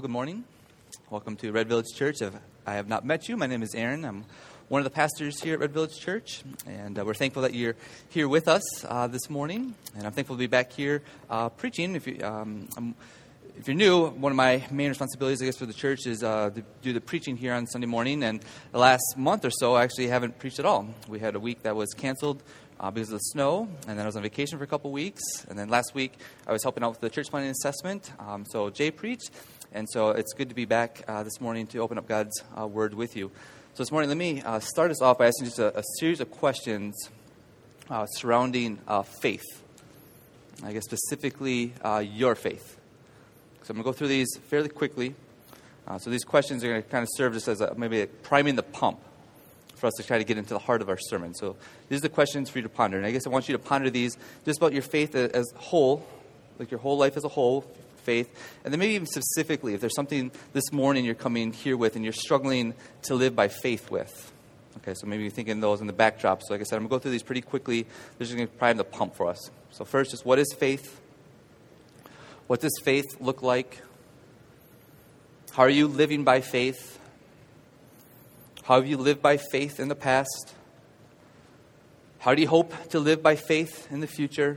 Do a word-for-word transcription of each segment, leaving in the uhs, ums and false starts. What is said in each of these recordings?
good morning. Welcome to Red Village Church. If I have not met you, my name is Aaron. I'm one of the pastors here at Red Village Church, and uh, we're thankful that you're here with us uh, this morning. And I'm thankful to be back here uh, preaching. If, you, um, I'm, if you're new, one of my main responsibilities, I guess, for the church is uh, to do the preaching here on Sunday morning. And the last month or so, I actually haven't preached at all. We had a week that was canceled Uh, because of the snow, and then I was on vacation for a couple weeks, and then last week I was helping out with the church planning assessment, um, so Jay preached, and so it's good to be back uh, this morning to open up God's uh, Word with you. So this morning, let me uh, start us off by asking just a, a series of questions uh, surrounding uh, faith, I guess specifically uh, your faith. So I'm going to go through these fairly quickly. Uh, so these questions are going to kind of serve just as a, maybe a priming the pump for us to try to get into the heart of our sermon. So these are the questions for you to ponder. And I guess I want you to ponder these just about your faith as a whole, like your whole life as a whole, faith. And then maybe even specifically, if there's something this morning you're coming here with and you're struggling to live by faith with. Okay, so maybe you're thinking those in the backdrop. So like I said, I'm going to go through these pretty quickly. This is going to prime the pump for us. So first, just what is faith? What does faith look like? How are you living by faith? How have you lived by faith in the past? How do you hope to live by faith in the future?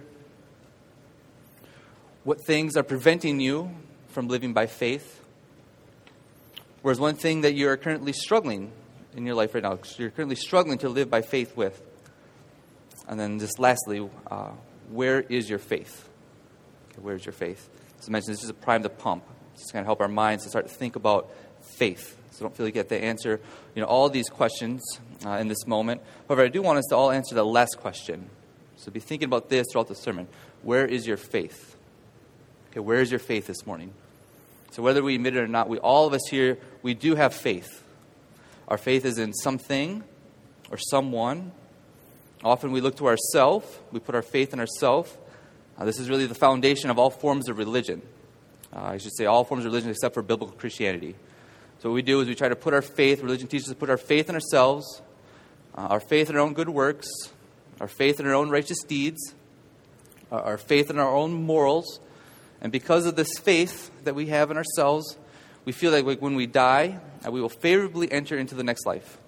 What things are preventing you from living by faith? Whereas one thing that you are currently struggling in your life right now, you're currently struggling to live by faith with. And then just lastly, uh, where is your faith? Okay, where is your faith? As I mentioned, this is a prime the pump. It's going to help our minds to start to think about faith. So don't feel like you get to answer, you know, all these questions uh, in this moment. However, I do want us to all answer the last question. So be thinking about this throughout the sermon. Where is your faith? Okay, where is your faith this morning? So whether we admit it or not, we all of us here, we do have faith. Our faith is in something or someone. Often we look to ourselves. We put our faith in ourselves. Uh, this is really the foundation of all forms of religion. Uh, I should say all forms of religion except for biblical Christianity. So what we do is we try to put our faith, religion teaches us to put our faith in ourselves, uh, our faith in our own good works, our faith in our own righteous deeds, uh, our faith in our own morals. And because of this faith that we have in ourselves, we feel like when we die, uh, we will favorably enter into the next life.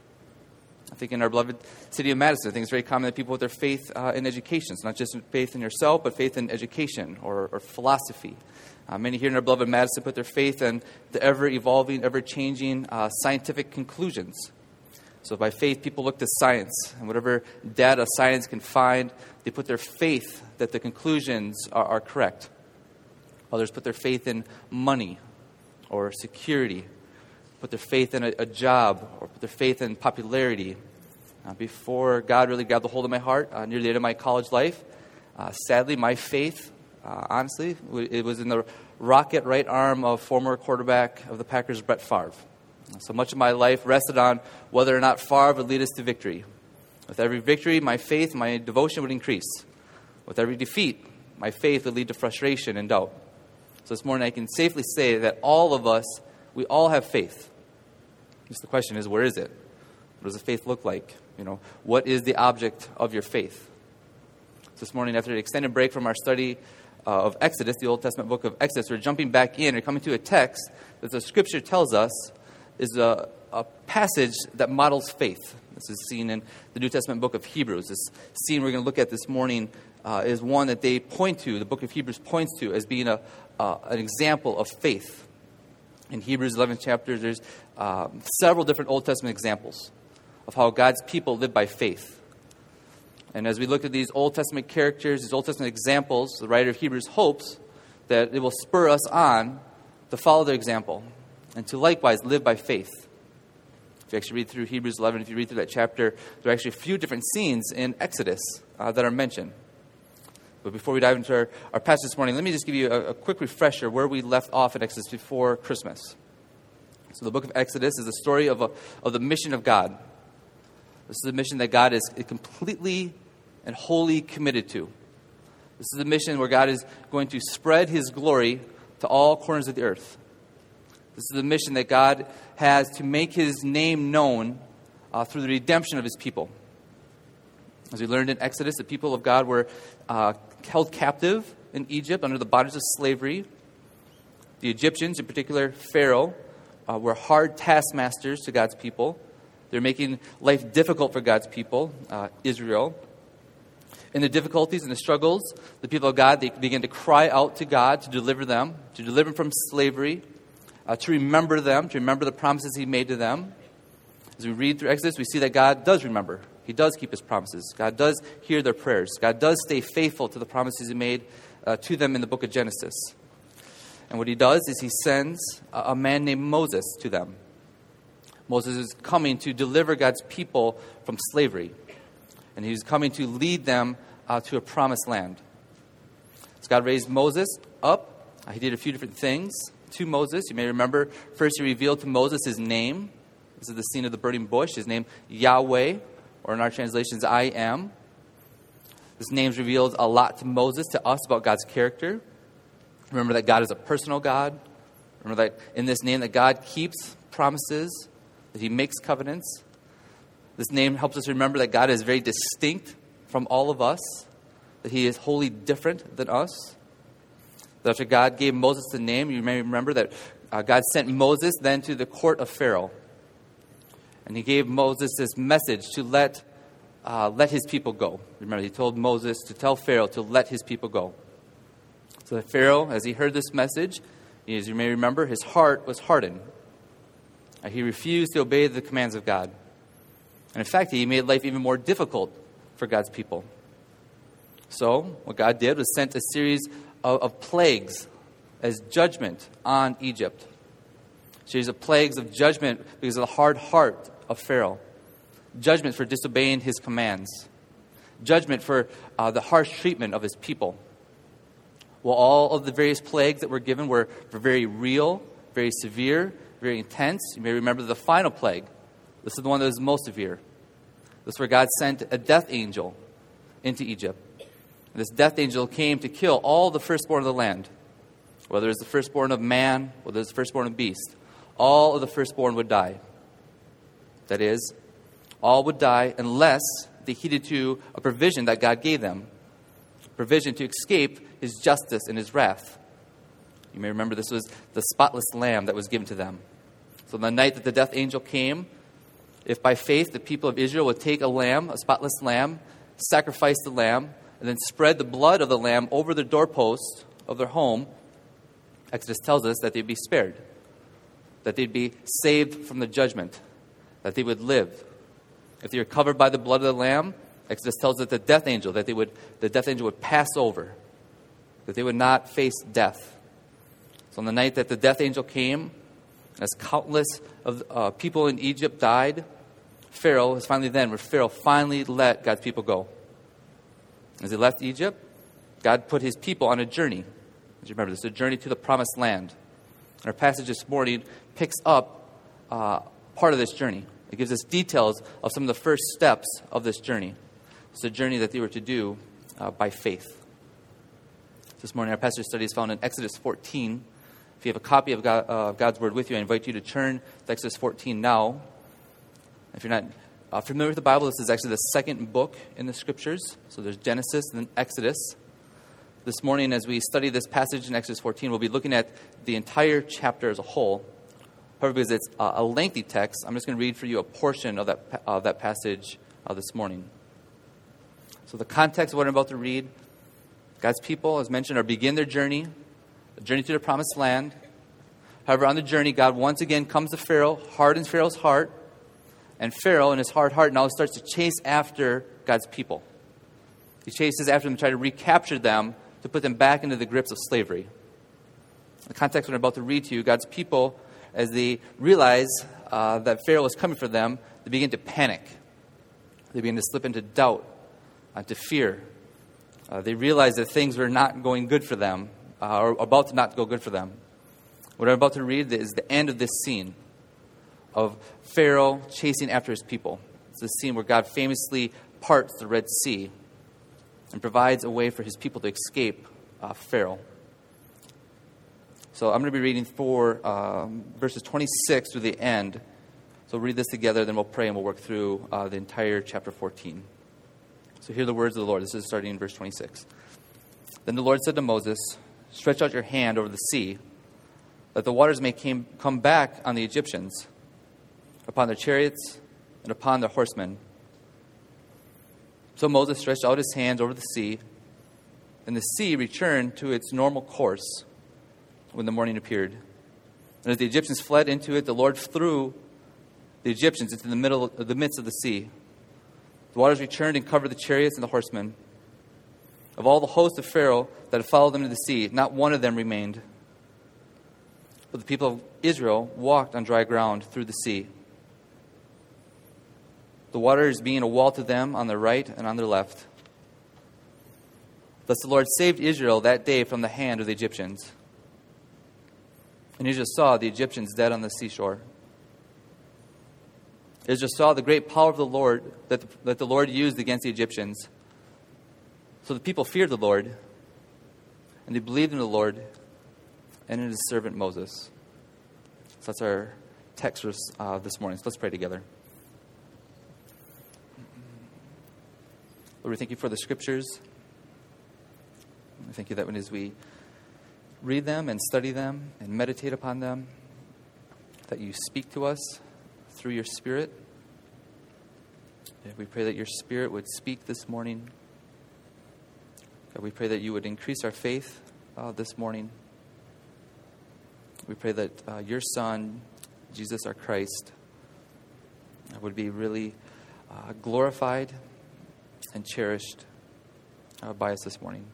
I think in our beloved city of Madison, I think it's very common that people put their faith uh, in education. It's not just faith in yourself, but faith in education or, or philosophy. Uh, many here in our beloved Madison put their faith in the ever-evolving, ever-changing uh, scientific conclusions. So by faith, people look to science, and whatever data science can find, they put their faith that the conclusions are, are correct. Others put their faith in money or security, put their faith in a, a job, or put their faith in popularity. Uh, before God really grabbed a hold of my heart, uh, near the end of my college life, uh, sadly, my faith Uh, honestly, it was in the rocket right arm of former quarterback of the Packers, Brett Favre. So much of my life rested on whether or not Favre would lead us to victory. With every victory, my faith, my devotion would increase. With every defeat, my faith would lead to frustration and doubt. So this morning I can safely say that all of us, we all have faith. Just the question is, where is it? What does the faith look like? You know, what is the object of your faith? So this morning, after an extended break from our study Uh, of Exodus, the Old Testament book of Exodus, we're jumping back in and coming to a text that the Scripture tells us is a, a passage that models faith. This is seen in the New Testament book of Hebrews. This scene we're going to look at this morning uh, is one that they point to, the book of Hebrews points to as being a uh, an example of faith. In Hebrews eleventh chapter, there's uh, several different Old Testament examples of how God's people live by faith. And as we look at these Old Testament characters, these Old Testament examples, the writer of Hebrews hopes that it will spur us on to follow their example and to likewise live by faith. If you actually read through Hebrews eleven, if you read through that chapter, there are actually a few different scenes in Exodus uh, that are mentioned. But before we dive into our, our passage this morning, let me just give you a, a quick refresher where we left off in Exodus before Christmas. So the book of Exodus is the story of, a, of the mission of God. This is a mission that God is completely and wholly committed to. This is a mission where God is going to spread His glory to all corners of the earth. This is a mission that God has to make His name known uh, through the redemption of His people. As we learned in Exodus, the people of God were uh, held captive in Egypt under the bondage of slavery. The Egyptians, in particular Pharaoh, uh, were hard taskmasters to God's people. They're making life difficult for God's people, uh, Israel. In the difficulties and the struggles, the people of God, they began to cry out to God to deliver them, to deliver them from slavery, uh, to remember them, to remember the promises he made to them. As we read through Exodus, we see that God does remember. He does keep his promises. God does hear their prayers. God does stay faithful to the promises he made uh, to them in the book of Genesis. And what he does is he sends a, a man named Moses to them. Moses is coming to deliver God's people from slavery. And he's coming to lead them uh, to a promised land. So God raised Moses up. Uh, he did a few different things to Moses. You may remember, first he revealed to Moses his name. This is the scene of the burning bush. His name, Yahweh, or in our translations, I am. This name reveals a lot to Moses, to us, about God's character. Remember that God is a personal God. Remember that in this name that God keeps promises, that he makes covenants. This name helps us remember that God is very distinct from all of us, that he is wholly different than us. That after God gave Moses the name, you may remember that uh, God sent Moses then to the court of Pharaoh. And he gave Moses this message to let uh, let his people go. Remember, he told Moses to tell Pharaoh to let his people go. So that Pharaoh, as he heard this message, as you may remember, his heart was hardened. Uh, he refused to obey the commands of God. And in fact, he made life even more difficult for God's people. So what God did was sent a series of, of plagues as judgment on Egypt. A series of plagues of judgment because of the hard heart of Pharaoh. Judgment for disobeying his commands. Judgment for uh, the harsh treatment of his people. Well, all of the various plagues that were given were, were very real, very severe, very intense. You may remember the final plague. This is the one that was most severe. This is where God sent a death angel into Egypt. And this death angel came to kill all the firstborn of the land. Whether it's the firstborn of man, whether it's the firstborn of beast. All of the firstborn would die. That is, all would die unless they heeded to a provision that God gave them. A provision to escape his justice and his wrath. You may remember this was the spotless lamb that was given to them. So the night that the death angel came, if by faith the people of Israel would take a lamb, a spotless lamb, sacrifice the lamb, and then spread the blood of the lamb over the doorpost of their home, Exodus tells us that they'd be spared. That they'd be saved from the judgment. That they would live. If they were covered by the blood of the lamb, Exodus tells us that the death angel, that they would, the death angel would pass over. That they would not face death. So on the night that the death angel came, as countless of uh, people in Egypt died, Pharaoh was finally then where Pharaoh finally let God's people go. As he left Egypt, God put his people on a journey. As you remember, this is a journey to the promised land. And our passage this morning picks up uh, part of this journey. It gives us details of some of the first steps of this journey. It's a journey that they were to do uh, by faith. This morning, our passage study is found in Exodus fourteen. If you have a copy of God, uh, God's Word with you, I invite you to turn to Exodus fourteen now. If you're not uh, familiar with the Bible, this is actually the second book in the Scriptures. So there's Genesis and then Exodus. This morning, as we study this passage in Exodus fourteen, we'll be looking at the entire chapter as a whole. However, because it's a lengthy text, I'm just going to read for you a portion of that, uh, that passage uh, this morning. So the context of what I'm about to read, God's people, as mentioned, are begin their journey, a journey to the promised land. However, on the journey, God once again comes to Pharaoh, hardens Pharaoh's heart, and Pharaoh, in his hard heart, now starts to chase after God's people. He chases after them to try to recapture them, to put them back into the grips of slavery. The context what I'm about to read to you, God's people, as they realize uh, that Pharaoh is coming for them, they begin to panic. They begin to slip into doubt, uh, to fear. Uh, they realize that things were not going good for them, uh, or about to not go good for them. What I'm about to read is the end of this scene of Pharaoh chasing after his people. It's the scene where God famously parts the Red Sea and provides a way for his people to escape uh, Pharaoh. So I'm going to be reading for um, verses twenty-six through the end. So we'll read this together, then we'll pray and we'll work through uh, the entire chapter fourteen. So hear the words of the Lord. This is starting in verse twenty-six. Then the Lord said to Moses, "Stretch out your hand over the sea, that the waters may came, come back on the Egyptians, upon their chariots, and upon their horsemen. So Moses stretched out his hands over the sea, and the sea returned to its normal course when the morning appeared. And as the Egyptians fled into it, the Lord threw the Egyptians into the middle of the midst of the sea. The waters returned and covered the chariots and the horsemen. Of all the host of Pharaoh that had followed them to the sea, not one of them remained. But the people of Israel walked on dry ground through the sea, the waters being a wall to them on their right and on their left. Thus the Lord saved Israel that day from the hand of the Egyptians. And Israel saw the Egyptians dead on the seashore. Israel saw the great power of the Lord that the, that the Lord used against the Egyptians. So the people feared the Lord, and they believed in the Lord and in his servant Moses. So that's our text for uh, this morning. So let's pray together. Lord, we thank you for the scriptures. We thank you that when as we read them and study them and meditate upon them, that you speak to us through your Spirit. And we pray that your Spirit would speak this morning. God, we pray that you would increase our faith uh, this morning. We pray that uh, your Son, Jesus our Christ, uh, would be really uh, glorified and cherished uh, by us this morning.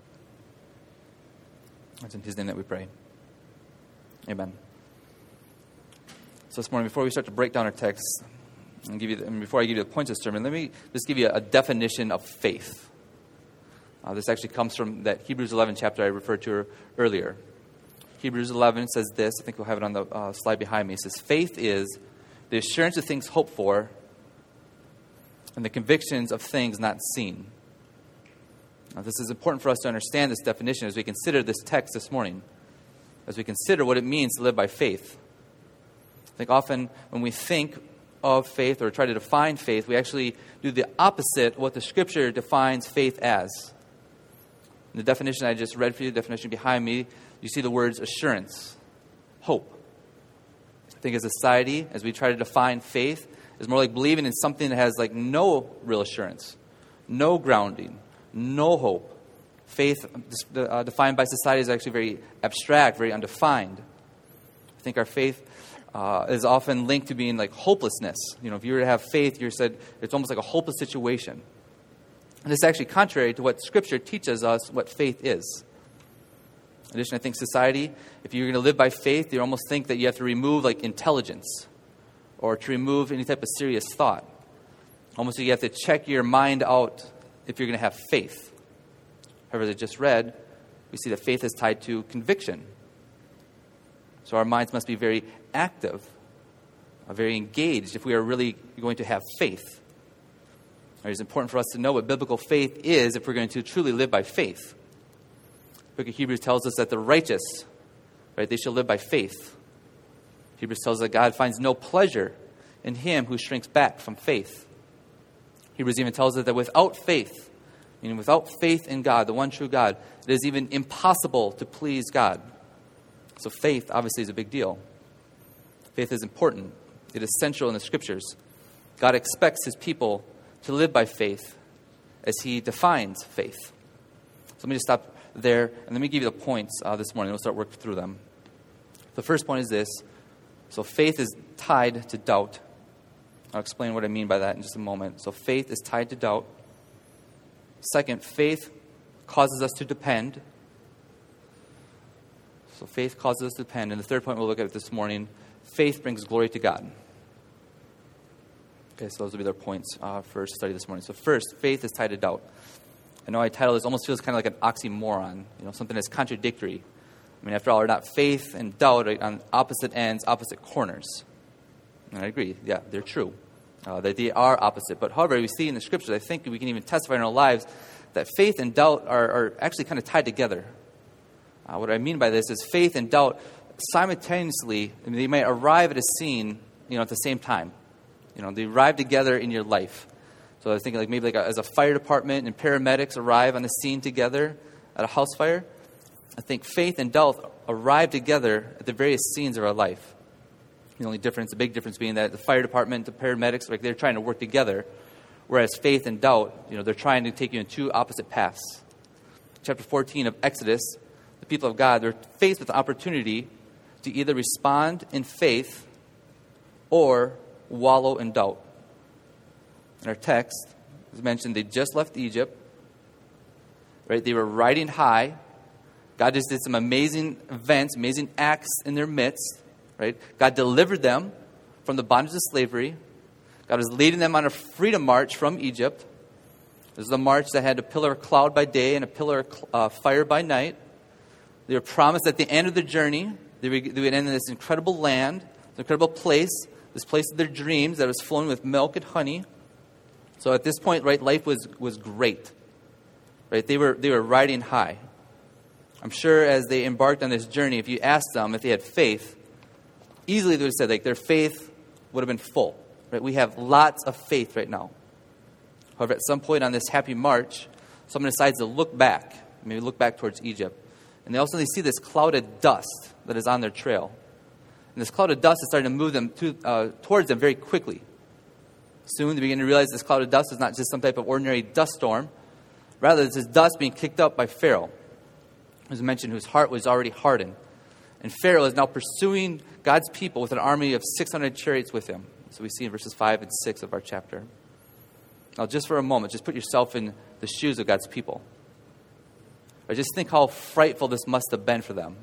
It's in his name that we pray. Amen. So this morning, before we start to break down our text, and give you the, and before I give you the points of the sermon, let me just give you a, a definition of faith. Uh, this actually comes from that Hebrews eleven chapter I referred to earlier. Hebrews eleven says this. I think we'll have it on the uh, slide behind me. It says, faith is the assurance of things hoped for and the convictions of things not seen. Now, this is important for us to understand this definition as we consider this text this morning, as we consider what it means to live by faith. I think often when we think of faith or try to define faith, we actually do the opposite of what the Scripture defines faith as. In the definition I just read for you, the definition behind me, you see the words assurance, hope. I think as a society, as we try to define faith, is more like believing in something that has like no real assurance, no grounding, no hope. Faith uh, defined by society is actually very abstract, very undefined. I think our faith uh, is often linked to being like hopelessness. You know, if you were to have faith, you're said it's almost like a hopeless situation. And this is actually contrary to what Scripture teaches us what faith is. In addition, I think society, if you're going to live by faith, you almost think that you have to remove like intelligence or to remove any type of serious thought. Almost you have to check your mind out if you're going to have faith. However, as I just read, we see that faith is tied to conviction. So our minds must be very active, uh, very engaged if we are really going to have faith. Right, it's important for us to know what biblical faith is if we're going to truly live by faith. The book of Hebrews tells us that the righteous, right, they shall live by faith. Hebrews tells us that God finds no pleasure in him who shrinks back from faith. Hebrews even tells us that without faith, meaning without faith in God, the one true God, it is even impossible to please God. So faith obviously is a big deal. Faith is important. It is central in the Scriptures. God expects his people to live by faith as he defines faith. So let me just stop there and let me give you the points uh, this morning. We'll start working through them. The first point is this. So faith is tied to doubt. I'll explain what I mean by that in just a moment. So faith is tied to doubt. Second, faith causes us to depend. So faith causes us to depend. And the third point we'll look at this morning, faith brings glory to God. Okay, so those will be their points uh, for study this morning. So first, faith is tied to doubt. I know I titled this almost feels kind of like an oxymoron, you know, something that's contradictory. I mean, after all, are not faith and doubt right, on opposite ends, opposite corners? And I agree, yeah, they're true. Uh, that they are opposite. But however, we see in the Scriptures, I think we can even testify in our lives that faith and doubt are, are actually kind of tied together. Uh, what I mean by this is faith and doubt simultaneously, I mean, they might arrive at a scene, you know, at the same time. You know, they arrive together in your life. So I was thinking like maybe like a, as a fire department and paramedics arrive on the scene together at a house fire. I think faith and doubt arrive together at the various scenes of our life. The only difference, the big difference being that the fire department, the paramedics, like they're trying to work together, whereas faith and doubt, you know, they're trying to take you in two opposite paths. Chapter fourteen of Exodus, the people of God, they're faced with an opportunity to either respond in faith or wallow in doubt. In our text, as mentioned, they just left Egypt, right? They were riding high. God just did some amazing events, amazing acts in their midst, right? God delivered them from the bondage of slavery. God was leading them on a freedom march from Egypt. This was a march that had a pillar of cloud by day and a pillar of uh, fire by night. They were promised at the end of the journey, they would, they would end in this incredible land, this incredible place, this place of their dreams that was flowing with milk and honey. So at this point, right, life was, was great. Right? They were they were riding high. I'm sure as they embarked on this journey, if you asked them if they had faith, easily they would have said, like, their faith would have been full. Right? We have lots of faith right now. However, at some point on this happy march, someone decides to look back, maybe look back towards Egypt. And they also they see this cloud of dust that is on their trail. And this cloud of dust is starting to move them to, uh, towards them very quickly. Soon they begin to realize this cloud of dust is not just some type of ordinary dust storm. Rather, it's this dust being kicked up by Pharaoh, as mentioned, whose heart was already hardened. And Pharaoh is now pursuing God's people with an army of six hundred chariots with him. So we see in verses five and six of our chapter. Now, just for a moment, just put yourself in the shoes of God's people. Or just think how frightful this must have been for them.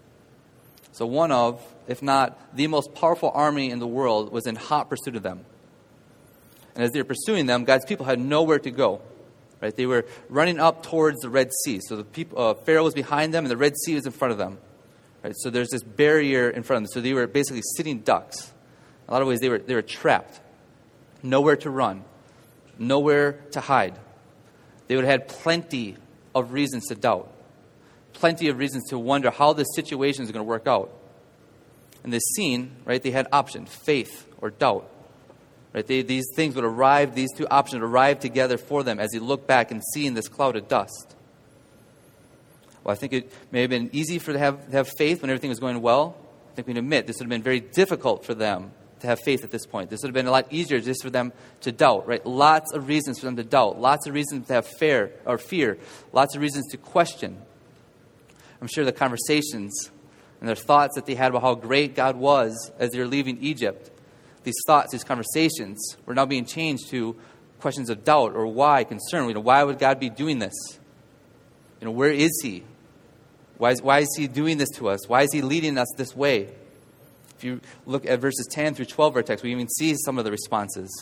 So one of, if not the most powerful army in the world, was in hot pursuit of them. And as they were pursuing them, God's people had nowhere to go. Right? They were running up towards the Red Sea. So the people, uh, Pharaoh was behind them, and the Red Sea was in front of them. Right? So there's this barrier in front of them. So they were basically sitting ducks. In a lot of ways, they were they were trapped. Nowhere to run. Nowhere to hide. They would have had plenty of reasons to doubt. Plenty of reasons to wonder how this situation is going to work out. In this scene, right, they had options, faith or doubt. Right, they, these things would arrive, these two options would arrive together for them as they look back and see in this cloud of dust. Well, I think it may have been easy for them to have, to have faith when everything was going well. I think we can admit this would have been very difficult for them to have faith at this point. This would have been a lot easier just for them to doubt, right? Lots of reasons for them to doubt. Lots of reasons to have fear or fear. Lots of reasons to question. I'm sure the conversations and their thoughts that they had about how great God was as they were leaving Egypt, these thoughts, these conversations were now being changed to questions of doubt or why, concern. You know, why would God be doing this? You know, where is He? Why is, why is He doing this to us? Why is He leading us this way? If you look at verses ten through twelve of our text, we even see some of the responses.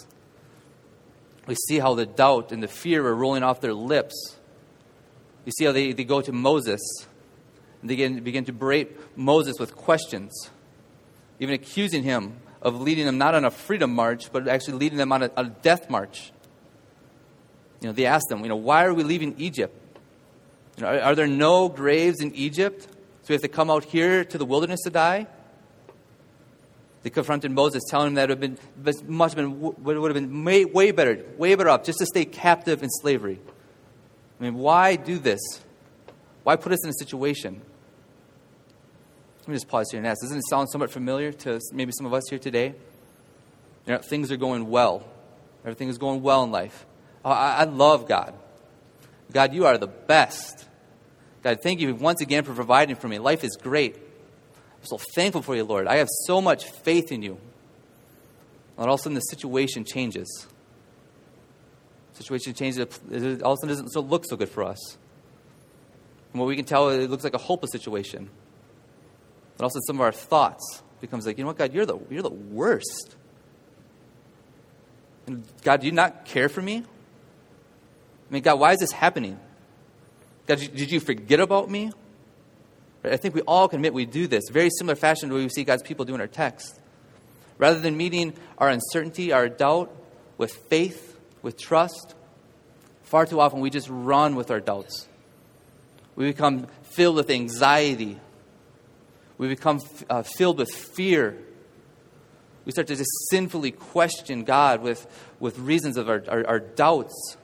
We see how the doubt and the fear are rolling off their lips. You see how they, they go to Moses and they begin, begin to berate Moses with questions, even accusing him of leading them not on a freedom march, but actually leading them on a, on a death march. You know, they asked them, you know, why are we leaving Egypt? You know, are, are there no graves in Egypt? So we have to come out here to the wilderness to die? They confronted Moses, telling him that it would have been, must have been, would have been way, way better, way better off just to stay captive in slavery. I mean, why do this? Why put us in a situation? Let me just pause here and ask, doesn't it sound somewhat familiar to maybe some of us here today? You know, things are going well. Everything is going well in life. Oh, I, I love God. God, you are the best. God, thank you once again for providing for me. Life is great. I'm so thankful for you, Lord. I have so much faith in you. And all of a sudden the situation changes. The situation changes. All of a sudden it doesn't look so good for us. From what we can tell, it looks like a hopeless situation. But also some of our thoughts becomes like, you know what, God, you're the you're the worst. And God, do you not care for me? I mean, God, why is this happening? God, did you forget about me? I think we all can admit we do this. Very similar fashion to what we see God's people do in our text. Rather than meeting our uncertainty, our doubt with faith, with trust, far too often we just run with our doubts. We become filled with anxiety. We become uh, filled with fear. We start to just sinfully question God with, with reasons of our, our, our doubts.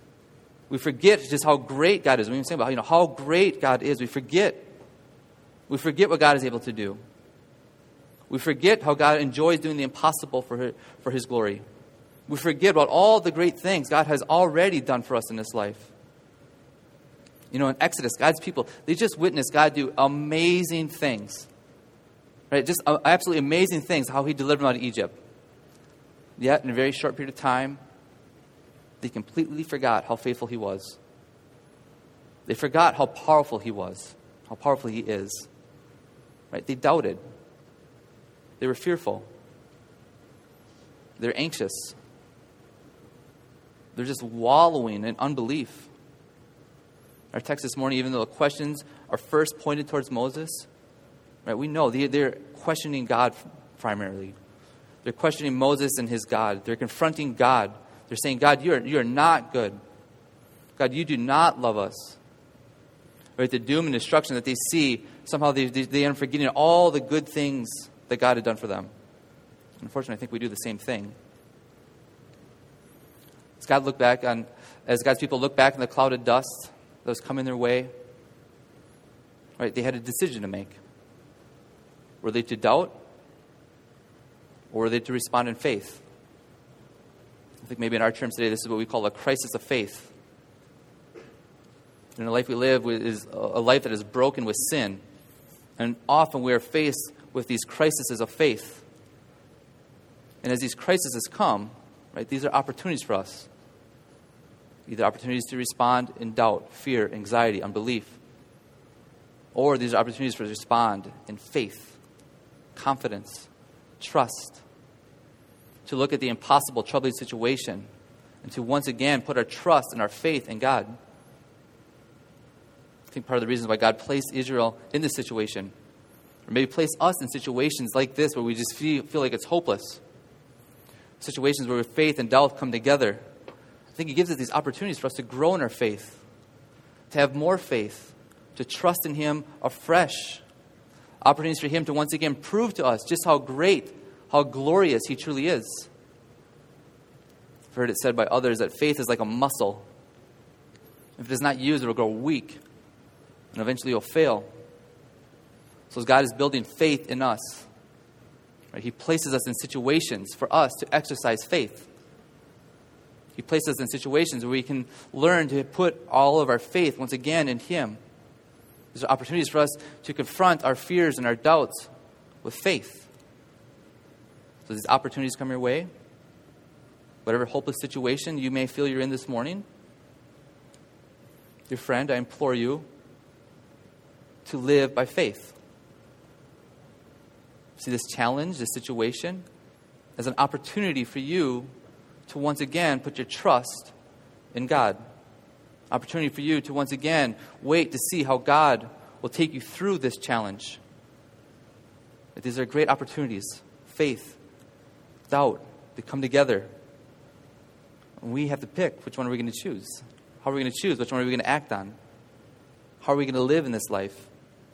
We forget just how great God is. When we say about you know how great God is, we forget. We forget what God is able to do. We forget how God enjoys doing the impossible for his, for his glory. We forget about all the great things God has already done for us in this life. You know, in Exodus, God's people, they just witnessed God do amazing things. Right? Just uh, absolutely amazing things, how he delivered them out of Egypt. Yet, in a very short period of time, they completely forgot how faithful he was. They forgot how powerful he was, how powerful he is. Right? They doubted. They were fearful. They're anxious. They're just wallowing in unbelief. Our text this morning, even though the questions are first pointed towards Moses, right, we know they, they're questioning God primarily. They're questioning Moses and his God. They're confronting God. They're saying, God, you are, you are not good. God, you do not love us. Right, the doom and destruction that they see, somehow they, they, they end up forgetting all the good things that God had done for them. Unfortunately, I think we do the same thing. As God looked back on, as God's people look back in the cloud of dust that was coming their way, right, they had a decision to make. Were they to doubt, or were they to respond in faith? I think maybe in our terms today, this is what we call a crisis of faith. In the life we live is a life that is broken with sin, and often we are faced with these crises of faith. And as these crises come, right, these are opportunities for us. Either opportunities to respond in doubt, fear, anxiety, unbelief. Or these are opportunities for us to respond in faith, confidence, trust. To look at the impossible, troubling situation. And to once again put our trust and our faith in God. I think part of the reasons why God placed Israel in this situation, or maybe placed us in situations like this where we just feel, feel like it's hopeless. Situations where faith and doubt come together. I think he gives us these opportunities for us to grow in our faith, to have more faith, to trust in him afresh. Opportunities for him to once again prove to us just how great, how glorious he truly is. I've heard it said by others that faith is like a muscle. If it is not used, it will grow weak, and eventually it will fail. So as God is building faith in us, right, he places us in situations for us to exercise faith. He places us in situations where we can learn to put all of our faith once again in him. There's opportunities for us to confront our fears and our doubts with faith. So these opportunities come your way. Whatever hopeless situation you may feel you're in this morning, dear friend, I implore you to live by faith. See this challenge, this situation, as an opportunity for you to once again put your trust in God. Opportunity for you to once again wait to see how God will take you through this challenge. That these are great opportunities. Faith, doubt, they come together. And we have to pick which one are we going to choose. How are we going to choose? Which one are we going to act on? How are we going to live in this life?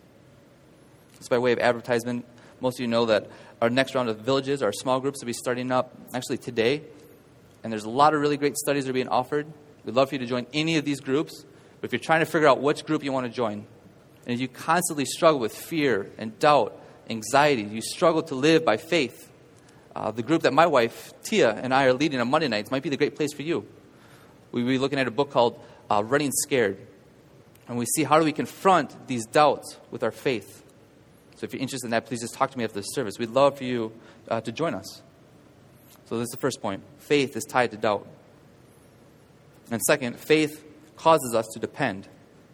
Just by way of advertisement, most of you know that our next round of villages, our small groups, will be starting up actually today. And there's a lot of really great studies that are being offered. We'd love for you to join any of these groups. But if you're trying to figure out which group you want to join, and if you constantly struggle with fear and doubt, anxiety, you struggle to live by faith, uh, the group that my wife, Tia, and I are leading on Monday nights might be the great place for you. We'll be looking at a book called uh, Running Scared. And we see how do we confront these doubts with our faith. So if you're interested in that, please just talk to me after the service. We'd love for you uh, to join us. So this is the first point. Faith is tied to doubt. And second, faith causes us to depend.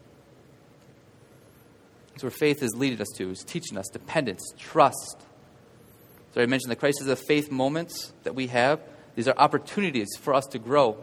That's where faith is leading us to, is teaching us dependence, trust. So I mentioned the crisis of faith moments that we have. These are opportunities for us to grow.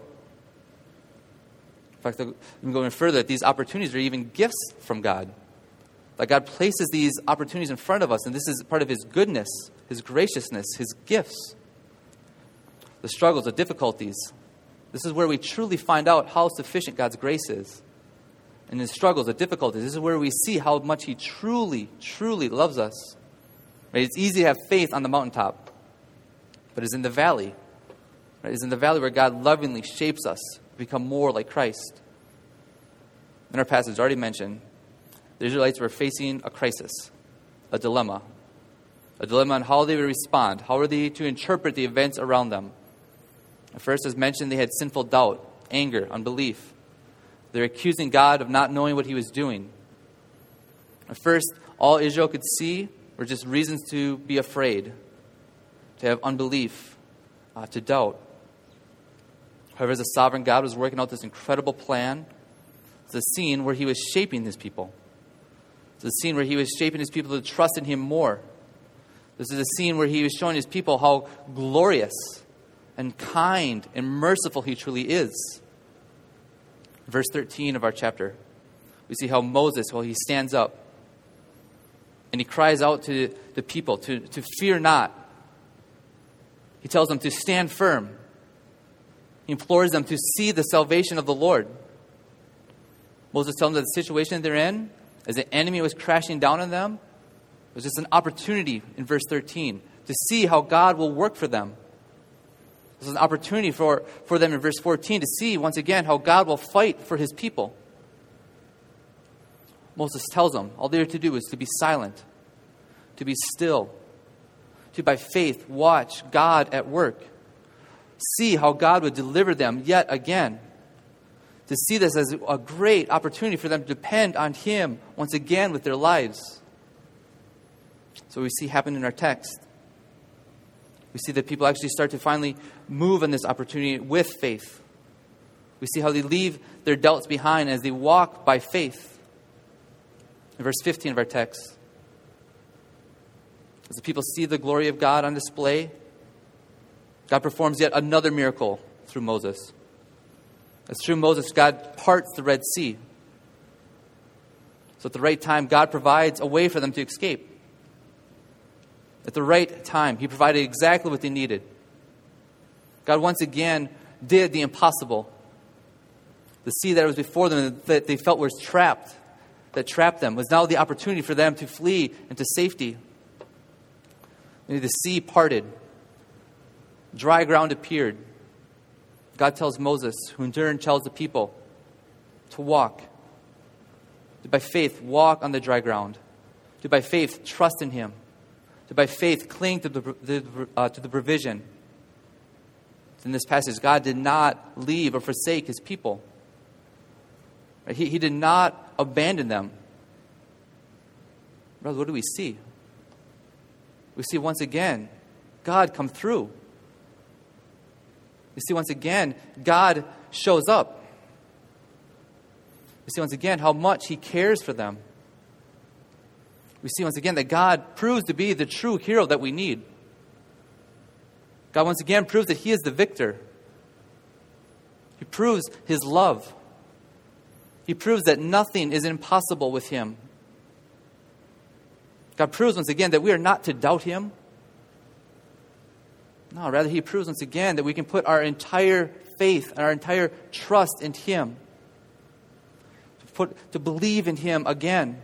In fact, I'm going further, that these opportunities are even gifts from God. Like God places these opportunities in front of us, and this is part of his goodness, his graciousness, his gifts. The struggles, the difficulties. This is where we truly find out how sufficient God's grace is. And the struggles, the difficulties, this is where we see how much he truly, truly loves us. Right? It's easy to have faith on the mountaintop, but it's in the valley. Right? It's in the valley where God lovingly shapes us to become more like Christ. In our passage, already mentioned, the Israelites were facing a crisis. a dilemma. A dilemma on how they would respond. How are they to interpret the events around them? First, as mentioned, they had sinful doubt, anger, unbelief. They're accusing God of not knowing what he was doing. At first, all Israel could see were just reasons to be afraid, to have unbelief, uh, to doubt. However, as a sovereign God was working out this incredible plan, it's a scene where he was shaping his people. It's a scene where he was shaping his people to trust in him more. This is a scene where he was showing his people how glorious and kind and merciful he truly is. Verse thirteen of our chapter, we see how Moses, well, he stands up and he cries out to the people to, to fear not. He tells them to stand firm. He implores them to see the salvation of the Lord. Moses tells them that the situation they're in, as the enemy was crashing down on them, was just an opportunity in verse thirteen to see how God will work for them. This is an opportunity for, for them in verse fourteen to see once again how God will fight for his people. Moses tells them all they are to do is to be silent, to be still, to by faith watch God at work. See how God would deliver them yet again. To see this as a great opportunity for them to depend on him once again with their lives. So we see happen in our text. We see that people actually start to finally move in this opportunity with faith. We see how they leave their doubts behind as they walk by faith. In verse fifteen of our text, as the people see the glory of God on display, God performs yet another miracle through Moses. As through Moses, God parts the Red Sea. So at the right time, God provides a way for them to escape. At the right time, he provided exactly what they needed. God once again did the impossible. The sea that was before them that they felt was trapped, that trapped them, was now the opportunity for them to flee into safety. And the sea parted. Dry ground appeared. God tells Moses, who in turn tells the people, to walk. To by faith walk on the dry ground. To by faith trust in him. To by faith cling to the, the, uh, to the provision. In this passage, God did not leave or forsake his people. He, he did not abandon them. Brothers, what do we see? We see once again God come through. We see once again God shows up. We see once again how much he cares for them. We see once again that God proves to be the true hero that we need. God once again proves that he is the victor. He proves his love. He proves that nothing is impossible with him. God proves once again that we are not to doubt him. No, rather he proves once again that we can put our entire faith and our entire trust in him. To, put, to believe in him again.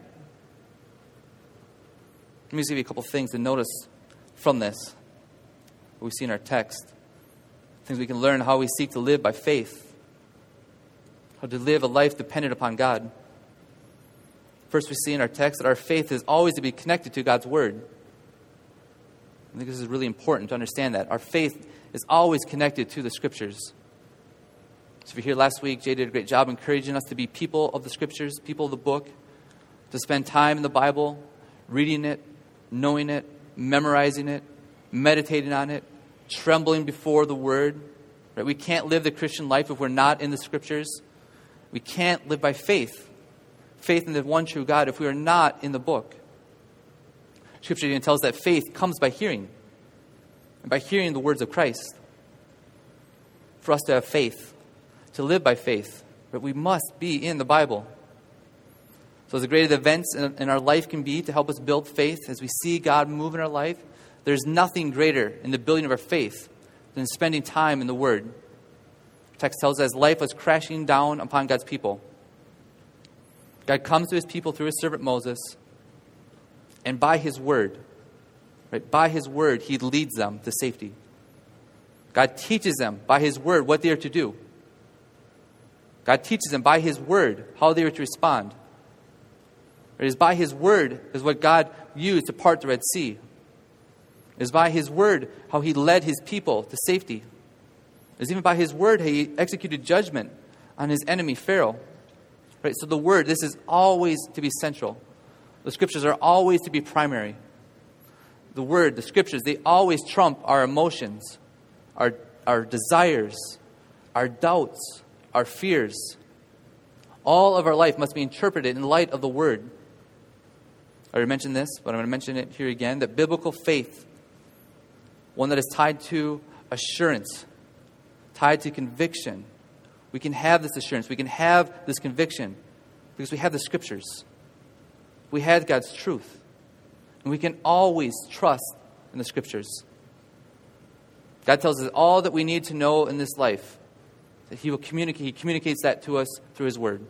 Let me just give you a couple things to notice from this. What we see in our text. Things we can learn how we seek to live by faith. How to live a life dependent upon God. First, we see in our text that our faith is always to be connected to God's word. I think this is really important to understand that. Our faith is always connected to the Scriptures. So if you're here last week, Jay did a great job encouraging us to be people of the Scriptures, people of the book, to spend time in the Bible, reading it, knowing it, memorizing it, meditating on it, trembling before the Word. Right? We can't live the Christian life if we're not in the Scriptures. We can't live by faith. Faith in the one true God if we are not in the book. Scripture even tells that faith comes by hearing. And by hearing the words of Christ. For us to have faith, to live by faith, but we must be in the Bible. So as great as events in, in our life can be to help us build faith, as we see God move in our life, there's nothing greater in the building of our faith than spending time in the Word. The text tells us as life was crashing down upon God's people. God comes to his people through his servant Moses, and by his word, right, by his word, he leads them to safety. God teaches them by his word what they are to do. God teaches them by his word how they are to respond. It is by His word is what God used to part the Red Sea. It is by His word how He led His people to safety. It is even by His word how He executed judgment on His enemy, Pharaoh. Right? So the word, this is always to be central. The scriptures are always to be primary. The word, the scriptures, they always trump our emotions, our, our desires, our doubts, our fears. All of our life must be interpreted in light of the word. I already mentioned this, but I'm going to mention it here again, that biblical faith, one that is tied to assurance, tied to conviction. We can have this assurance. We can have this conviction because we have the scriptures. We have God's truth. And we can always trust in the scriptures. God tells us all that we need to know in this life. That He will communicate. He communicates that to us through His word.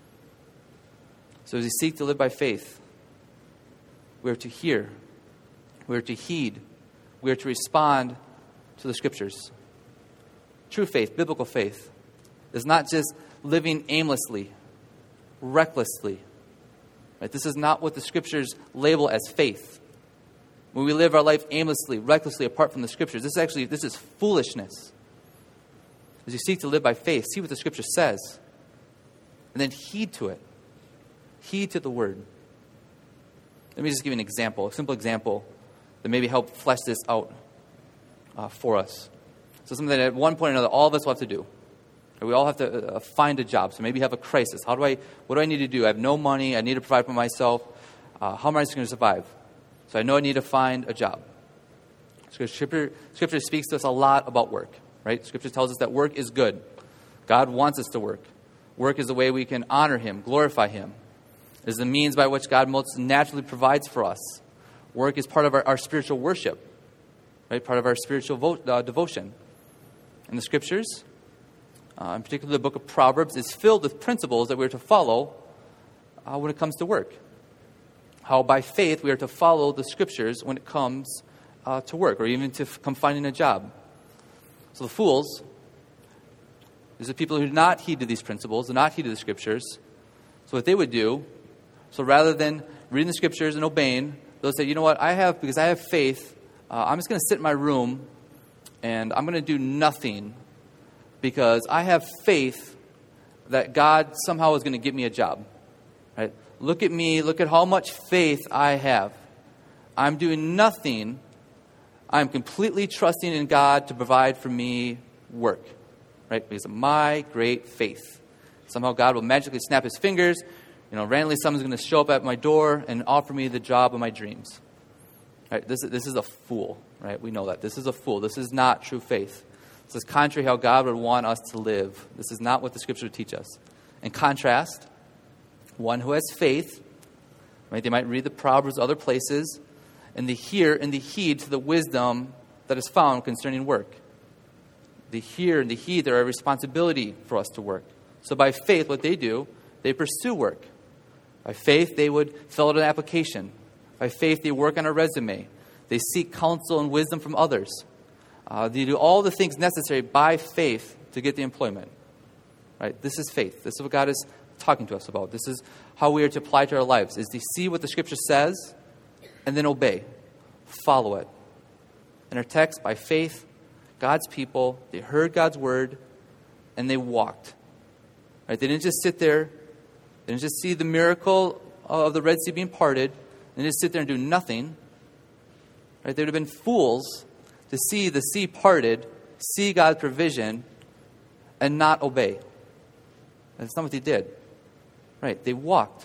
So as we seek to live by faith, we are to hear. We are to heed. We are to respond to the scriptures. True faith, biblical faith, is not just living aimlessly, recklessly. Right? This is not what the scriptures label as faith. When we live our life aimlessly, recklessly, apart from the scriptures, this is actually this is foolishness. As you seek to live by faith, see what the scripture says, and then heed to it. Heed to the word. Let me just give you an example, a simple example that maybe help flesh this out uh, for us. So something that at one point or another, all of us will have to do. We all have to uh, find a job. So maybe you have a crisis. How do I? What do I need to do? I have no money. I need to provide for myself. Uh, how am I going to survive? So I know I need to find a job. Scripture, Scripture speaks to us a lot about work, right? Scripture tells us that work is good. God wants us to work. Work is the way we can honor Him, glorify Him. It is the means by which God most naturally provides for us. Work is part of our, our spiritual worship, right? Part of our spiritual vo- uh, devotion. And the Scriptures, Uh, in particular, the book of Proverbs is filled with principles that we are to follow uh, when it comes to work. How by faith we are to follow the scriptures when it comes uh, to work, or even to f- come finding a job. So the fools, these are people who do not heed to these principles, do not heed to the scriptures. So what they would do, so rather than reading the scriptures and obeying, they'll say, you know what, I have, because I have faith, uh, I'm just going to sit in my room and I'm going to do nothing because I have faith that God somehow is going to give me a job. Right? Look at me. Look at how much faith I have. I'm doing nothing. I'm completely trusting in God to provide for me work. Right? Because of my great faith. Somehow God will magically snap His fingers. You know, randomly someone's going to show up at my door and offer me the job of my dreams. Right? This, this is a fool. Right? We know that. This is a fool. This is not true faith. This is contrary to how God would want us to live. This is not what the Scripture would teach us. In contrast, one who has faith, right, they might read the Proverbs other places, and they hear and they heed to the wisdom that is found concerning work. They hear and they heed their responsibility for us to work. So by faith, what they do, they pursue work. By faith, they would fill out an application. By faith, they work on a resume. They seek counsel and wisdom from others. Uh, they do all the things necessary by faith to get the employment. Right? This is faith. This is what God is talking to us about. This is how we are to apply to our lives, is to see what the Scripture says and then obey. Follow it. In our text, by faith, God's people, they heard God's word and they walked. Right? They didn't just sit there. They didn't just see the miracle of the Red Sea being parted. They didn't just sit there and do nothing. Right? They would have been fools to see the sea parted, see God's provision, and not obey. That's not what they did. Right? They walked.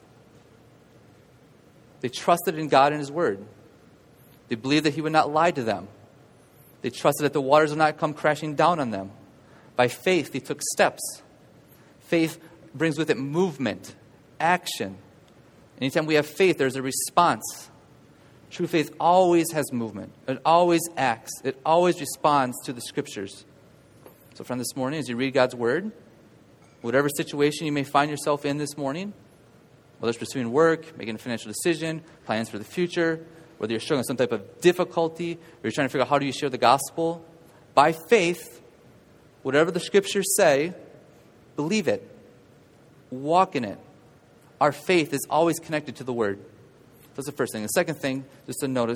They trusted in God and His word. They believed that He would not lie to them. They trusted that the waters would not come crashing down on them. By faith, they took steps. Faith brings with it movement, action. Anytime we have faith, there's a response. True faith always has movement. It always acts. It always responds to the Scriptures. So friend, this morning, as you read God's word, whatever situation you may find yourself in this morning, whether it's pursuing work, making a financial decision, plans for the future, whether you're struggling with some type of difficulty, or you're trying to figure out how do you share the gospel, by faith, whatever the Scriptures say, believe it. Walk in it. our faith is always connected to the Word. That's the first thing. The second thing, just to notice,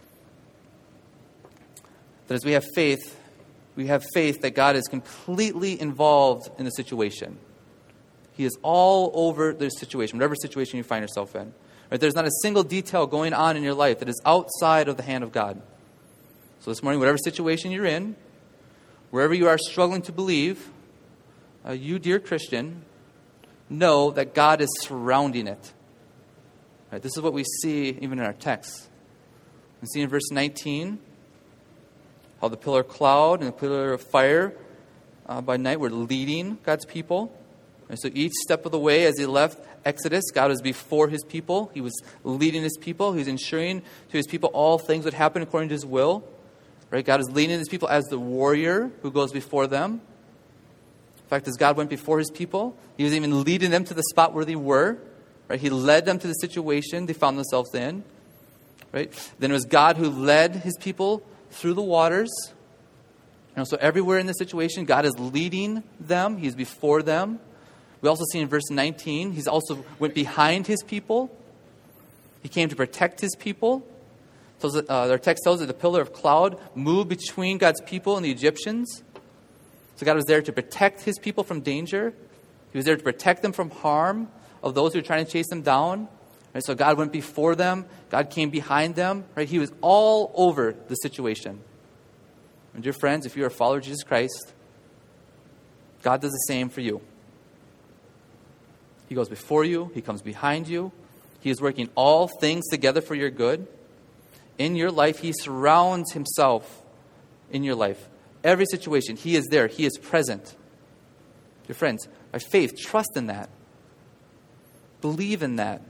that as we have faith, we have faith that God is completely involved in the situation. He is all over the situation, whatever situation you find yourself in. Right? There's not a single detail going on in your life that is outside of the hand of God. So this morning, whatever situation you're in, wherever you are struggling to believe, uh, you, dear Christian, know that God is surrounding it. Right? This is what we see even in our text. We see in verse nineteen how the pillar of cloud and the pillar of fire uh, by night were leading God's people. And so each step of the way as he left Exodus, God was before his people. He was leading his people. He was ensuring to his people all things would happen according to his will. Right? God is leading his people as the warrior who goes before them. In fact, as God went before his people, he was even leading them to the spot where they were. Right? He led them to the situation they found themselves in. Right? Then it was God who led his people through the waters. You know, so everywhere in this situation, God is leading them. He's before them. We also see in verse nineteen, he's also went behind his people. He came to protect his people. So uh, our text tells us that the pillar of cloud moved between God's people and the Egyptians. So God was there to protect his people from danger. He was there to protect them from harm of those who were trying to chase them down. Right? So God went before them. God came behind them. Right? He was all over the situation. And dear friends, if you are a follower of Jesus Christ, God does the same for you. He goes before you. He comes behind you. He is working all things together for your good. In your life, he surrounds himself in your life. Every situation, he is there. He is present. Dear friends, by faith, trust in that. Believe in that.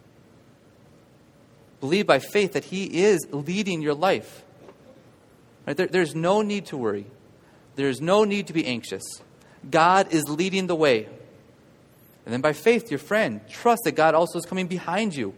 Believe by faith that he is leading your life. Right? There, there's no need to worry. There's no need to be anxious. God is leading the way. And then by faith, your friend, trust that God also is coming behind you.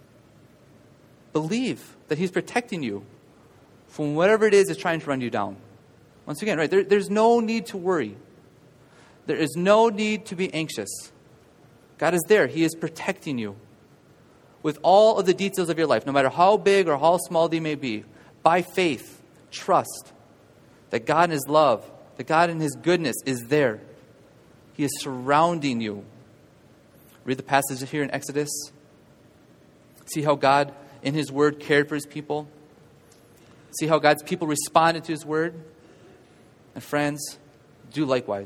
Believe that he's protecting you from whatever it is that's trying to run you down. Once again, right, there, there's no need to worry. There is no need to be anxious. God is there. He is protecting you with all of the details of your life, no matter how big or how small they may be. By faith, trust that God in his love, that God in his goodness is there. He is surrounding you. Read the passage here in Exodus. See how God, in his word, cared for his people. See how God's people responded to his word. And friends, do likewise.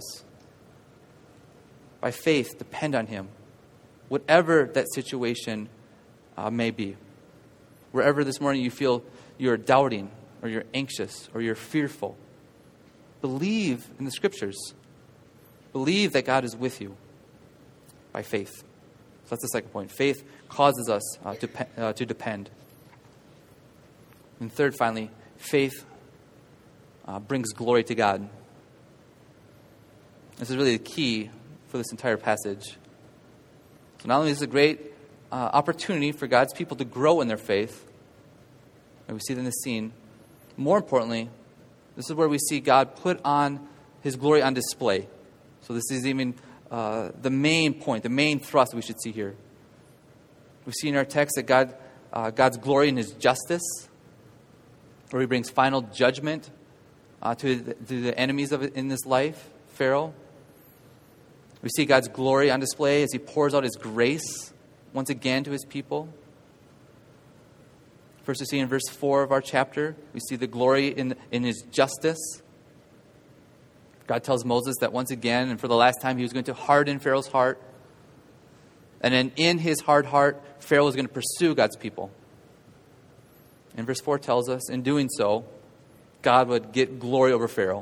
By faith, depend on him. Whatever that situation uh, may be. Wherever this morning you feel you're doubting, or you're anxious, or you're fearful. Believe in the scriptures. Believe that God is with you. By faith. So that's the second point. Faith causes us uh, to, pe- uh, to depend. And third, finally, faith uh, brings glory to God. This is really the key for this entire passage. So not only is it a great uh, opportunity for God's people to grow in their faith, and we see that in this scene, more importantly, this is where we see God put on his glory on display. So this is even uh, the main point, the main thrust we should see here. We see in our text that God, uh, God's glory in his justice, where he brings final judgment uh, to, the, to the enemies of it in this life, Pharaoh. We see God's glory on display as he pours out his grace once again to his people. First, we see in verse four of our chapter, we see the glory in, in his justice. God tells Moses that once again, and for the last time, he was going to harden Pharaoh's heart. And then in his hard heart, Pharaoh was going to pursue God's people. And verse four tells us, in doing so, God would get glory over Pharaoh.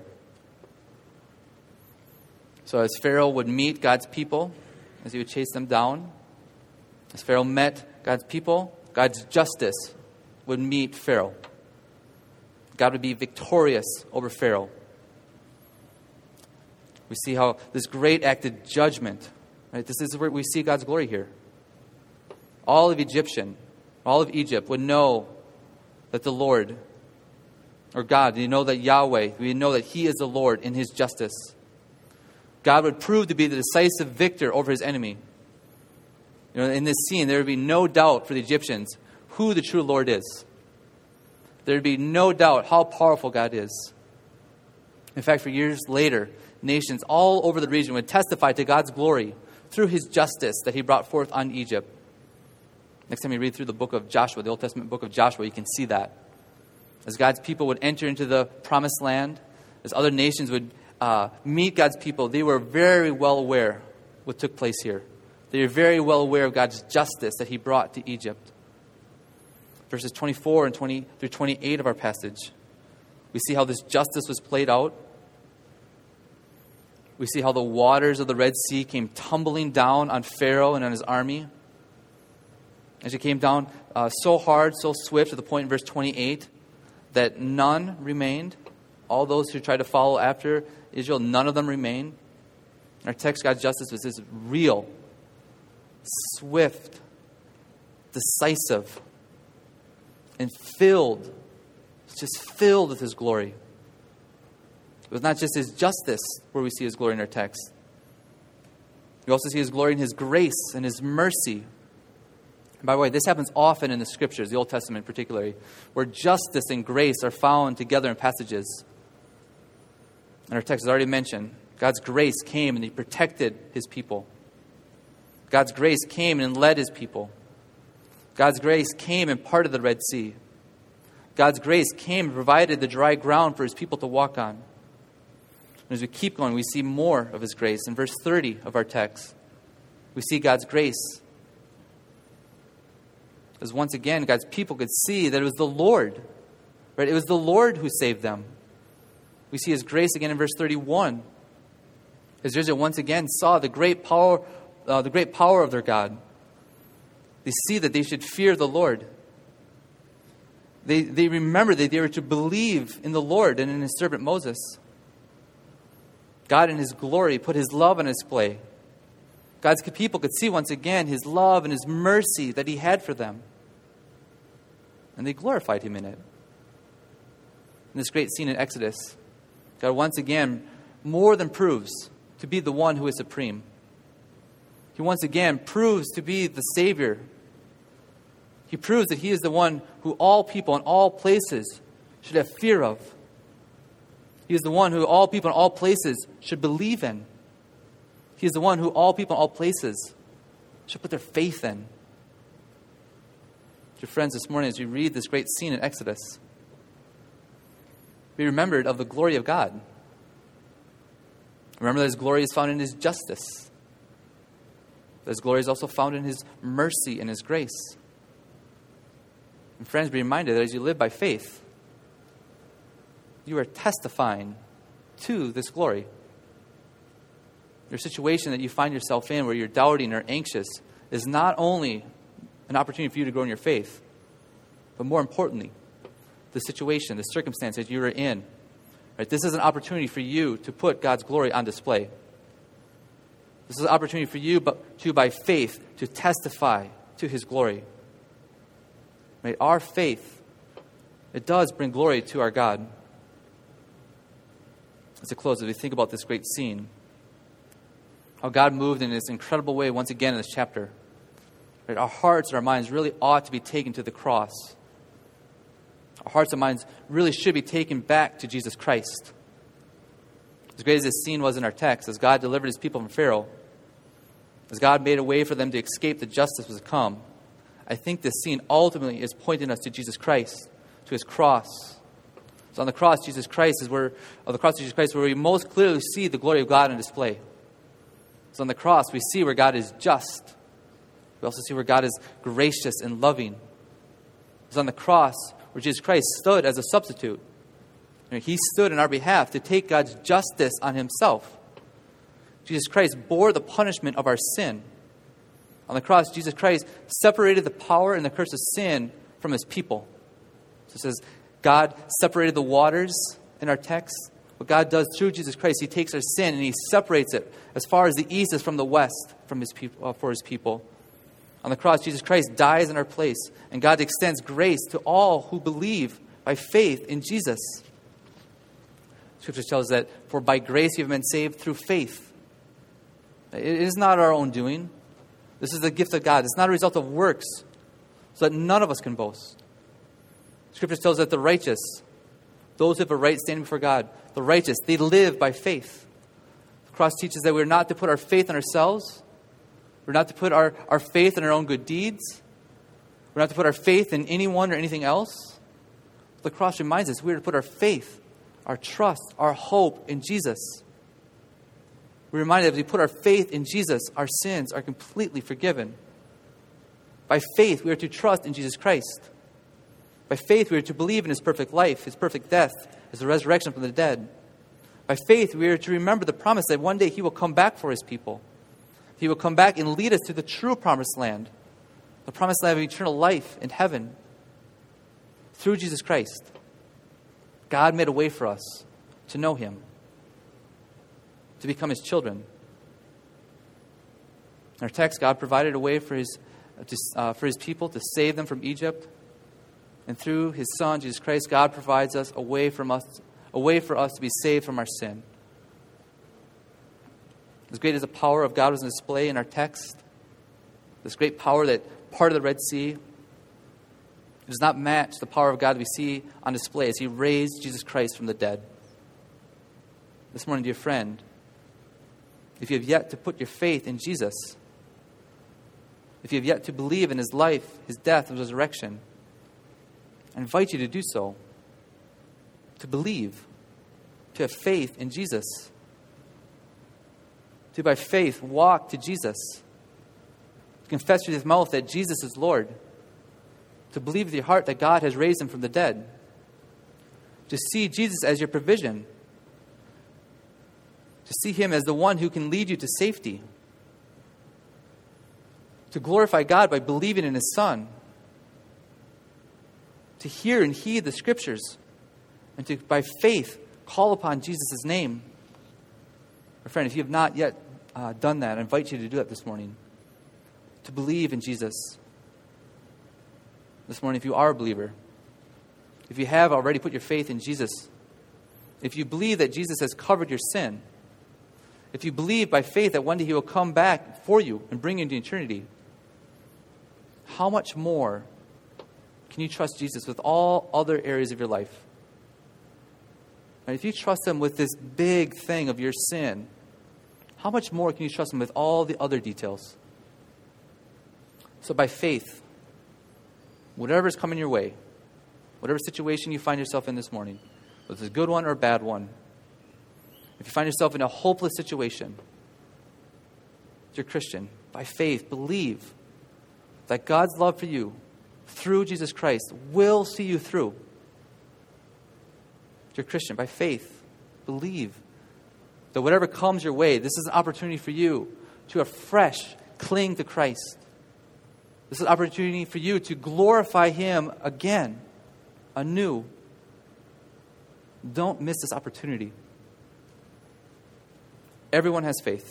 So as Pharaoh would meet God's people, as he would chase them down, as Pharaoh met God's people, God's justice would meet Pharaoh. God would be victorious over Pharaoh. We see how this great act of judgment, right? This is where we see God's glory here. All of Egyptian, all of Egypt would know that the Lord, or God, we know that Yahweh, we know that he is the Lord in his justice. God would prove to be the decisive victor over his enemy. You know, in this scene, there would be no doubt for the Egyptians who the true Lord is. There would be no doubt how powerful God is. In fact, for years later, nations all over the region would testify to God's glory through his justice that he brought forth on Egypt. Next time you read through the book of Joshua, the Old Testament book of Joshua, you can see that. As God's people would enter into the promised land, as other nations would uh, meet God's people, they were very well aware what took place here. They were very well aware of God's justice that he brought to Egypt. Verses twenty-four and twenty through twenty-eight of our passage, we see how this justice was played out. We see how the waters of the Red Sea came tumbling down on Pharaoh and on his army. As it came down uh, so hard, so swift, to the point in verse twenty-eight, that none remained. All those who tried to follow after Israel, none of them remained. In our text, God's justice was this real, swift, decisive, and filled, just filled with his glory. It was not just his justice where we see his glory in our text. We also see his glory in his grace and his mercy. And by the way, this happens often in the Scriptures, the Old Testament particularly, where justice and grace are found together in passages. And our text has already mentioned, God's grace came and he protected his people. God's grace came and led his people. God's grace came and parted the Red Sea. God's grace came and provided the dry ground for his people to walk on. And as we keep going, we see more of his grace. In verse thirty of our text, we see God's grace. As once again, God's people could see that it was the Lord. Right? It was the Lord who saved them. We see his grace again in verse thirty-one. As Israel once again saw the great power, uh, the great power of their God. They see that they should fear the Lord. They, they remember that they were to believe in the Lord and in his servant Moses. God in his glory put his love on display. God's people could see once again his love and his mercy that he had for them. And they glorified him in it. In this great scene in Exodus, God once again more than proves to be the one who is supreme. He once again proves to be the Savior. He proves that he is the one who all people in all places should have fear of. He is the one who all people in all places should believe in. He is the one who all people in all places should put their faith in. Dear friends, this morning as we read this great scene in Exodus, be remembered of the glory of God. Remember that his glory is found in his justice. That his glory is also found in his mercy and his grace. And friends, be reminded that as you live by faith, you are testifying to this glory. Your situation that you find yourself in where you're doubting or anxious is not only an opportunity for you to grow in your faith, but more importantly, the situation, the circumstance that you are in. Right? This is an opportunity for you to put God's glory on display. This is an opportunity for you but to, by faith, to testify to his glory. Right? Our faith, it does bring glory to our God. As a close, as we think about this great scene, how God moved in this incredible way once again in this chapter. Right? Our hearts and our minds really ought to be taken to the cross. Our hearts and minds really should be taken back to Jesus Christ. As great as this scene was in our text, as God delivered his people from Pharaoh, as God made a way for them to escape the justice was to come, I think this scene ultimately is pointing us to Jesus Christ, to his cross. So on the cross, Jesus Christ is where, on the cross of Jesus Christ, where we most clearly see the glory of God on display. So on the cross, we see where God is just. We also see where God is gracious and loving. It's on the cross where Jesus Christ stood as a substitute. He stood on our behalf to take God's justice on himself. Jesus Christ bore the punishment of our sin. On the cross, Jesus Christ separated the power and the curse of sin from his people. So it says, God separated the waters in our text. What God does through Jesus Christ, he takes our sin and he separates it as far as the east is from the west from his people, uh, for his people. On the cross, Jesus Christ dies in our place, and God extends grace to all who believe by faith in Jesus. Scripture tells us that, for by grace you have been saved through faith. It is not our own doing. This is the gift of God. It's not a result of works, so that none of us can boast. Scripture tells us that the righteous, those who have a right standing before God, the righteous, they live by faith. The cross teaches that we're not to put our faith in ourselves. We're not to put our, our faith in our own good deeds. We're not to put our faith in anyone or anything else. The cross reminds us we're to put our faith, our trust, our hope in Jesus. We're reminded that if we put our faith in Jesus, our sins are completely forgiven. By faith, we are to trust in Jesus Christ. By faith, we are to believe in His perfect life, His perfect death, His resurrection from the dead. By faith, we are to remember the promise that one day He will come back for His people. He will come back and lead us to the true promised land, the promised land of eternal life in heaven. Through Jesus Christ, God made a way for us to know Him, to become His children. In our text, God provided a way for His, uh, for His people to save them from Egypt. And through His Son, Jesus Christ, God provides us a way from us, a way for us to be saved from our sin. As great as the power of God was on display in our text, this great power that part of the Red Sea, does not match the power of God we see on display as He raised Jesus Christ from the dead. This morning, dear friend, if you have yet to put your faith in Jesus, if you have yet to believe in His life, His death, and resurrection, I invite you to do so, to believe, to have faith in Jesus, to by faith walk to Jesus, to confess with your mouth that Jesus is Lord, to believe with your heart that God has raised Him from the dead, to see Jesus as your provision, to see Him as the one who can lead you to safety, to glorify God by believing in His Son, to hear and heed the Scriptures, and to, by faith, call upon Jesus' name. My friend, if you have not yet uh, done that, I invite you to do that this morning, to believe in Jesus. This morning, if you are a believer, if you have already put your faith in Jesus, if you believe that Jesus has covered your sin, if you believe by faith that one day He will come back for you and bring you into eternity, how much more can you trust Jesus with all other areas of your life? And if you trust Him with this big thing of your sin, how much more can you trust Him with all the other details? So by faith, whatever is coming your way, whatever situation you find yourself in this morning, whether it's a good one or a bad one, if you find yourself in a hopeless situation, if you're a Christian, by faith, believe that God's love for you through Jesus Christ will see you through. If you're a Christian, by faith, believe that whatever comes your way, this is an opportunity for you to afresh cling to Christ. This is an opportunity for you to glorify Him again, anew. Don't miss this opportunity. Everyone has faith.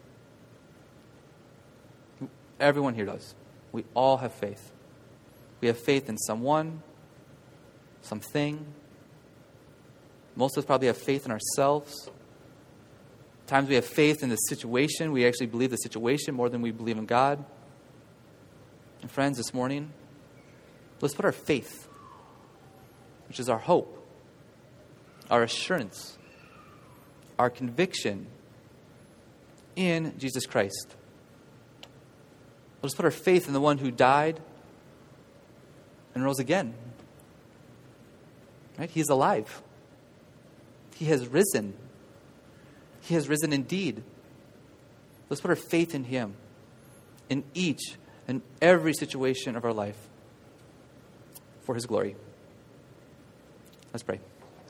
Everyone here does. We all have faith. We have faith in someone, something. Most of us probably have faith in ourselves. At times we have faith in the situation. We actually believe the situation more than we believe in God. And friends, this morning, let's put our faith, which is our hope, our assurance, our conviction in Jesus Christ. Let's put our faith in the one who died and rose again. Right? He is alive. He has risen. He has risen indeed. Let's put our faith in Him in each and every situation of our life for His glory. Let's pray.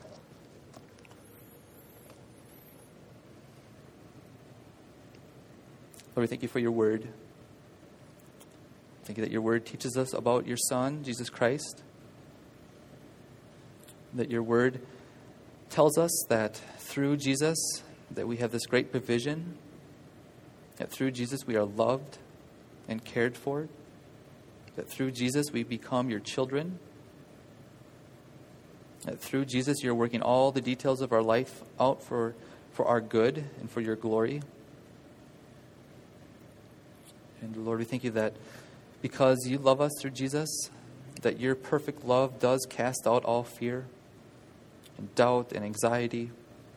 Lord, we thank You for Your word. Thank You that Your word teaches us about Your Son, Jesus Christ. That Your word tells us that through Jesus, that we have this great provision. That through Jesus we are loved and cared for. That through Jesus we become Your children. That through Jesus You're working all the details of our life out for, for our good and for Your glory. And Lord, we thank you that because you love us through Jesus, that your perfect love does cast out all fear and doubt and anxiety.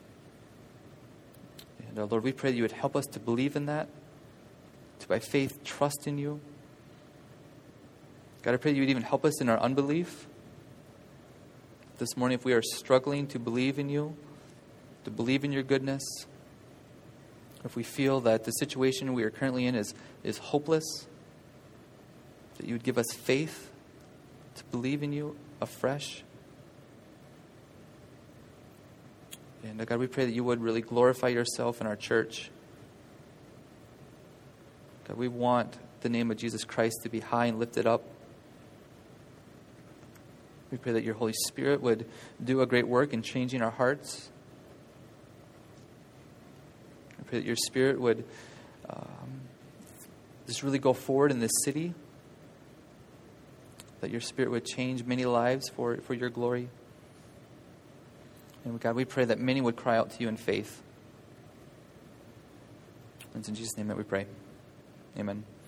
And uh, Lord, we pray that you would help us to believe in that, to by faith trust in you. God, I pray that you would even help us in our unbelief. This morning, if we are struggling to believe in you, to believe in your goodness, if we feel that the situation we are currently in is, is hopeless, that you would give us faith to believe in you afresh. And uh, God, we pray that you would really glorify yourself in our church. God, we want the name of Jesus Christ to be high and lifted up. We pray that your Holy Spirit would do a great work in changing our hearts. I pray that your Spirit would um, just really go forward in this city. That your Spirit would change many lives for, for your glory. And God, we pray that many would cry out to you in faith. And it's in Jesus' name that we pray. Amen.